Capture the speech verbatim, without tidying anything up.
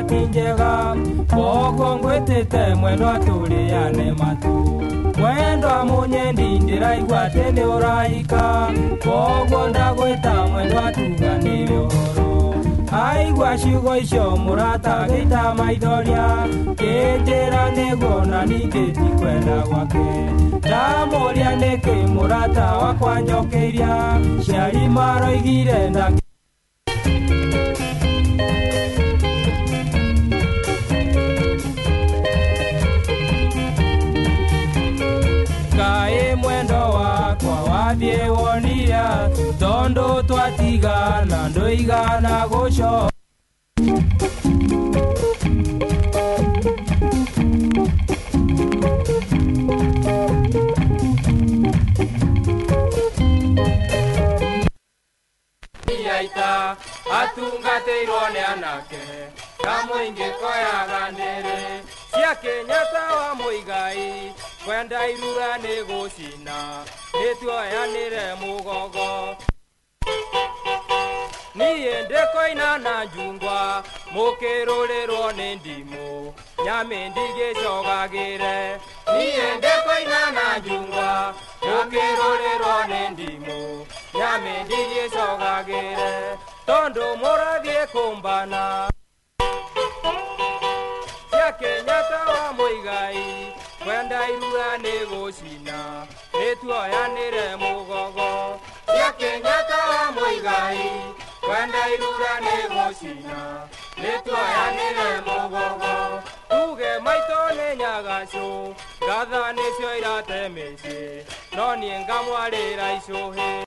tinjega koguo ngwĩtĩte mwendwa tũrĩane matu mwendwa mũnyendi ndĩraigua atĩ nĩ ũraika koguo ndagwĩta mwendwa tuga nĩ ũhoro aigua ciugo icio mũrata gĩita maithoria kĩnjĩra nĩguo na ningĩ ndikwenda gwake ndamũria nĩkĩ mũrata wakwa njokeiria ciari maroigire nda kaĩ mwendo wakwa wathiĩ wonia tondũ twatigana ndũigana gũcoka yaita atungatĩirwo nĩ anake na mũingĩ koyaga ndĩrĩ cia Kenyatta wa Muigai kwenda irura nĩ gũcina nĩtuoyanĩre mũgogo niĩ ndĩkoina na njungwa mũkĩrũrĩrwo nĩ ndimũ nyamĩ ndigĩcogagĩre niĩ ndĩkoina na njungwa mũkĩrũrĩrwo nĩ ndimũ nyamĩ ndigĩcogagĩre tondũ mũrathiĩ kũmbana cia Kenyatta wa Muigai kwenda irura nĩ gũcina nĩtuoyanĩre mũgogo cia Kenyatta wa Muigai kwenda irura nĩ gũcina nĩtuoyanĩre mũgogo tuge maitũ nĩ nyagacũ ngatha nĩcio irate mĩciĩ no niĩ ngamwarĩra icũhĩ